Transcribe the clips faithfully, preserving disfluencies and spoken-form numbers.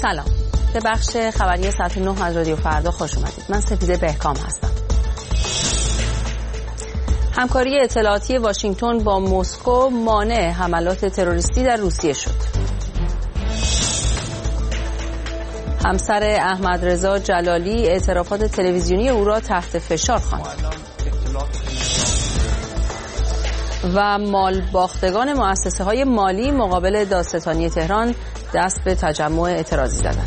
سلام، به بخش خبری ساعت نه از رادیو فردا خوش اومدید. من سپیده بهکام هستم. همکاری اطلاعاتی واشنگتن با مسکو مانع حملات تروریستی در روسیه شد. همسر احمد رضا جلالی اعترافات تلویزیونی او را تحت فشار خواند. و مال باختگان مؤسسه های مالی مقابل دادستانی تهران دست به تجمع اعتراضی زدند.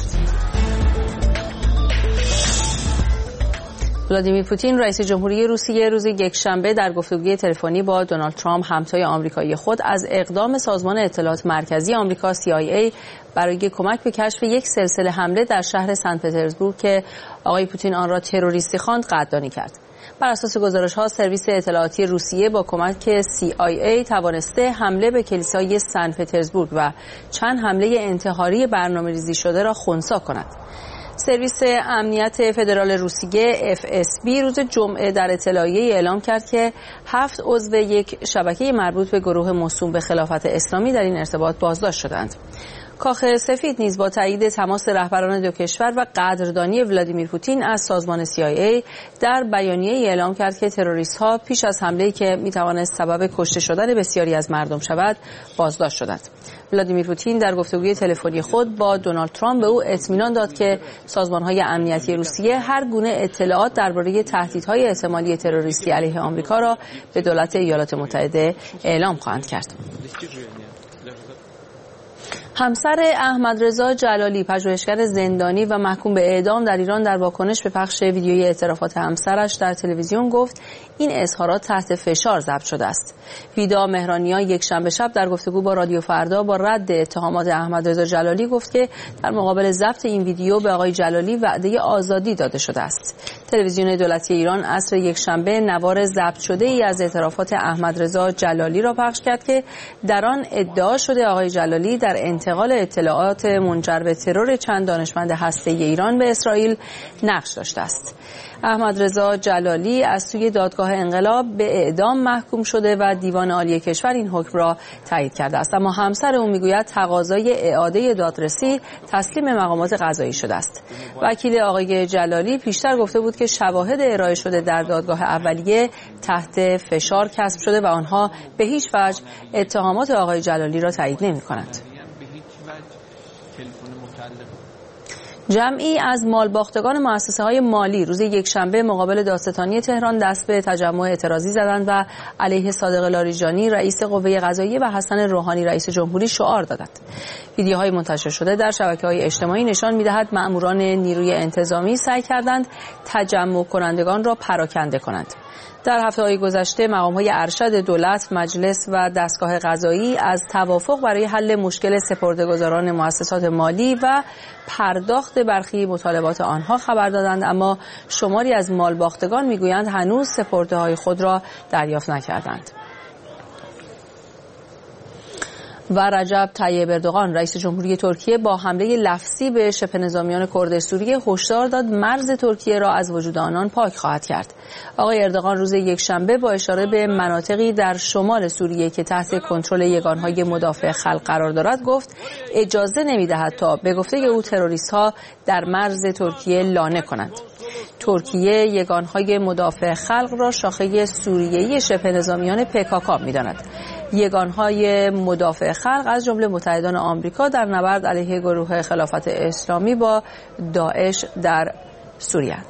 ولادیمیر پوتین رئیس جمهوری روسیه روز یکشنبه در گفتگوی تلفنی با دونالد ترامپ همتای آمریکایی خود از اقدام سازمان اطلاعات مرکزی آمریکا سی آی ای برای کمک به کشف یک سلسله حمله در شهر سن پترزبورگ که آقای پوتین آن را تروریستی خواند قدردانی کرد. بر اساس گزارش‌ها سرویس اطلاعاتی روسیه با کمک سی آی ای توانسته حمله به کلیسای سن پترزبورگ و چند حمله انتحاری برنامه‌ریزی شده را خنثی کند. سرویس امنیت فدرال روسیه اف اس بی روز جمعه در اطلاعیه اعلام کرد که هفت عضو یک شبکه مربوط به گروه موسوم به خلافت اسلامی در این ارتباط بازداشت شدند. کاخ سفید نیز با تایید تماس رهبران دو کشور و قدردانی ولادیمیر پوتین از سازمان سی آی ای در بیانیه‌ای اعلام کرد که تروریست‌ها پیش از حمله‌ای که می‌توانست سبب کشته شدن بسیاری از مردم شود بازداشت شدند. ولادیمیر پوتین در گفتگوی تلفنی خود با دونالد ترامپ به او اطمینان داد که سازمان‌های امنیتی روسیه هر گونه اطلاعات درباره تهدیدهای احتمالی تروریستی علیه آمریکا را به دولت ایالات متحده اعلام خواهند کرد. همسر احمد رضا جلالی پژوهشگر زندانی و محکوم به اعدام در ایران در واکنش به پخش ویدیویی اعترافات همسرش در تلویزیون گفت این اظهارات تحت فشار ضبط شده است. ویدا مهرانیان یک شنبه شب در گفتگو با رادیو فردا با رد اتهامات احمد رضا جلالی گفت که در مقابل ضبط این ویدیو به آقای جلالی وعده آزادی داده شده است. تلویزیون دولتی ایران عصر یک شنبه نوار ضبط شده ای از اعترافات احمد رضا جلالی را پخش کرد که در آن ادعا شده آقای جلالی در انتقال اطلاعات منجر به ترور چند دانشمند هسته‌ای ایران به اسرائیل نقش داشته است. احمد رضا جلالی از سوی دادگاه انقلاب به اعدام محکوم شده و دیوان عالی کشور این حکم را تایید کرده است، اما همسر او میگوید تقاضای اعاده دادرسی تسلیم مقامات قضایی شده است. وکیل آقای جلالی پیشتر گفته بود که شواهد ارائه شده در دادگاه اولیه تحت فشار کسب شده و آنها به هیچ وجه اتهامات آقای جلالی را تایید نمی‌کنند. جمعی از مالباختگان مؤسسه‌های مالی روز یکشنبه مقابل دادستانی تهران دست به تجمع اعتراضی زدند و علیه صادق لاریجانی رئیس قوه قضاییه و حسن روحانی رئیس جمهوری شعار دادند. ویدیوهای منتشر شده در شبکه‌های اجتماعی نشان می‌دهد مأموران نیروی انتظامی سعی کردند تجمع کنندگان را پراکنده کنند. در هفته‌های گذشته مقام‌های ارشد دولت، مجلس و دستگاه قضایی از توافق برای حل مشکل سپرده‌گذاران مؤسسات مالی و پرداخت برخی مطالبات آنها خبر دادند، اما شماری از مالباختگان می‌گویند هنوز سپرده‌های خود را دریافت نکردند. و رجب طیب اردوغان رئیس جمهوری ترکیه با حمله لفظی به شبه نظامیان کرد سوریه هشدار داد مرز ترکیه را از وجود آنان پاک خواهد کرد. آقای اردوغان روز یکشنبه با اشاره به مناطقی در شمال سوریه که تحت کنترل یگانهای مدافع خلق قرار دارد گفت اجازه نمی‌دهد تا به گفته او تروریست‌ها در مرز ترکیه لانه کنند. ترکیه یگانهای مدافع خلق را شاخه سوریه‌ای شبه نظامیان پکاکا می‌داند. یگانهای مدافع خلق از جمله متحدان آمریکا در نبرد علیه گروه خلافت اسلامی با داعش در سوریه اند.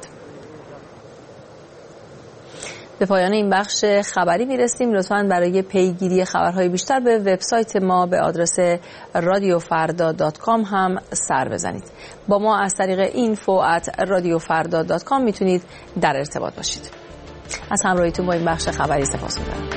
به پایان این بخش خبری میرسیم. لطفاً برای پیگیری خبرهای بیشتر به وبسایت ما به آدرس رادیو فردا دات کام هم سر بزنید. با ما از طریق اینفو ات رادیو فردا دات کام میتونید در ارتباط باشید. از همراهیتون با این بخش خبری سپاسگزارم.